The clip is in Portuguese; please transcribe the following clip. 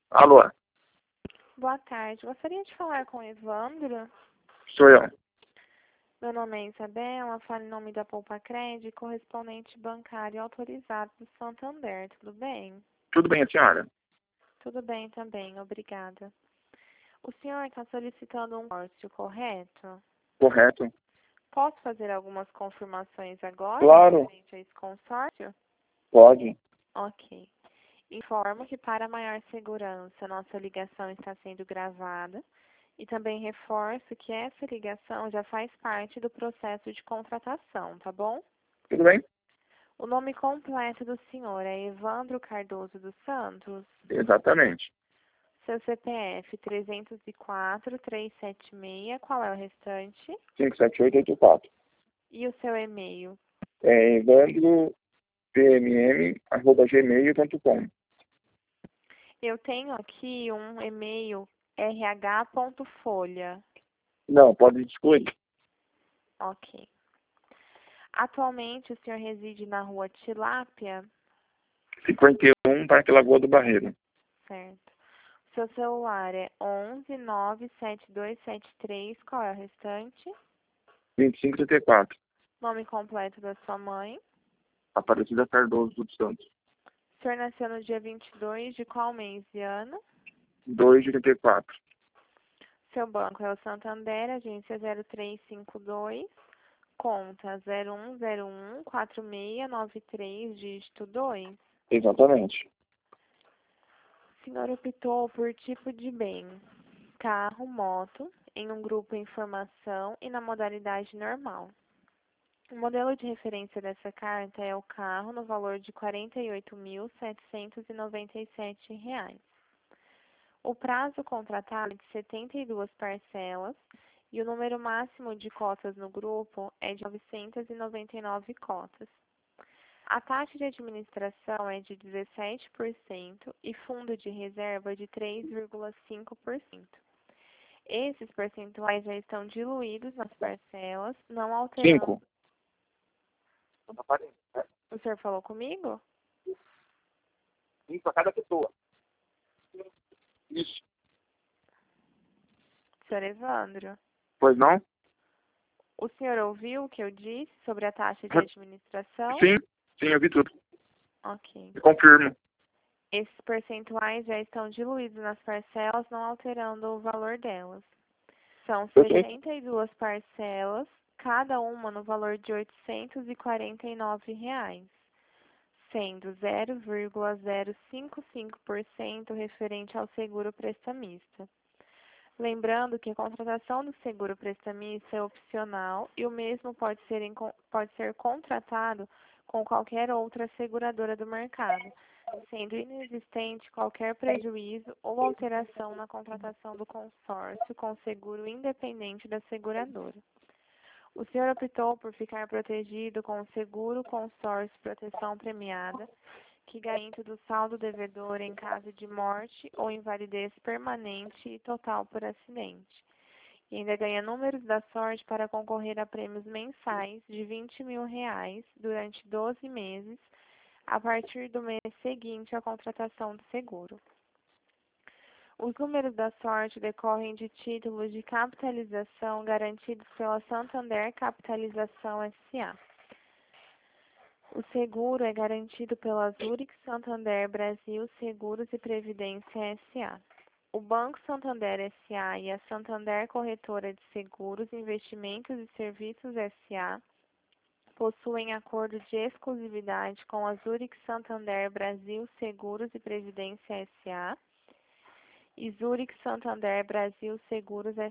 Alô, Boa tarde. Gostaria de falar com o Evandro. sou eu. Meu nome é Isabela, falo em nome da Poupa Cred, correspondente bancário autorizado do Santander. Tudo bem? Tudo bem, a senhora? Tudo bem também, obrigada. O senhor está solicitando um consórcio, correto? Correto? Posso fazer algumas confirmações agora Claro, referente a esse consórcio? pode. Ok. Informo que para maior segurança, nossa ligação está sendo gravada e também reforço que essa ligação já faz parte do processo de contratação, tá bom? Tudo bem? O nome completo do senhor é Evandro Cardoso dos Santos. Exatamente. Seu CPF 304-376, qual é o restante? 57884. E o seu e-mail? É evandropmm@gmail.com. Eu tenho aqui um e-mail rh.folha. Não, pode excluir. Ok. Atualmente o senhor reside na rua Tilápia, 51, Parque Lagoa do Barreiro. certo? Seu celular é 11 97273, qual é o restante? 2534. Nome completo da sua mãe. Aparecida Cardoso dos Santos. O senhor nasceu no dia 22 de qual mês e ano? 2 de 84. Seu banco é o Santander, agência 0352, conta 01014693, dígito 2. Exatamente. O senhor optou por tipo de bem, carro, moto, em um grupo informação e na modalidade normal. O modelo de referência dessa carta é o carro no valor de R$ 48.797. O prazo contratado é de 72 parcelas e o número máximo de cotas no grupo é de 999 cotas. A taxa de administração é de 17% e fundo de reserva de 3,5%. Esses percentuais já estão diluídos nas parcelas, não alterando. 5. O senhor falou comigo? 5 a cada pessoa. Isso. Senhor Evandro, Pois não? o senhor ouviu o que eu disse sobre a taxa de administração? Sim, eu vi tudo. Ok. Eu confirmo. Esses percentuais já estão diluídos nas parcelas, não alterando o valor delas. São Perfeito. 62 parcelas, cada uma no valor de R$ 849, sendo 0,055% referente ao seguro prestamista. Lembrando que a contratação do seguro prestamista é opcional e o mesmo pode ser contratado com qualquer outra seguradora do mercado, sendo inexistente qualquer prejuízo ou alteração na contratação do consórcio com seguro independente da seguradora. O senhor optou por ficar protegido com o seguro consórcio proteção premiada, que garante do saldo devedor em caso de morte ou invalidez permanente e total por acidente. E ainda ganha números da sorte para concorrer a prêmios mensais de R$ 20.000 durante 12 meses, a partir do mês seguinte à contratação do seguro. Os números da sorte decorrem de títulos de capitalização garantidos pela Santander Capitalização S.A. O seguro é garantido pela Zurich Santander Brasil Seguros e Previdência S.A. O Banco Santander S.A. e a Santander Corretora de Seguros, Investimentos e Serviços S.A. possuem acordo de exclusividade com a Zurich Santander Brasil Seguros e Previdência S.A. e Zurich Santander Brasil Seguros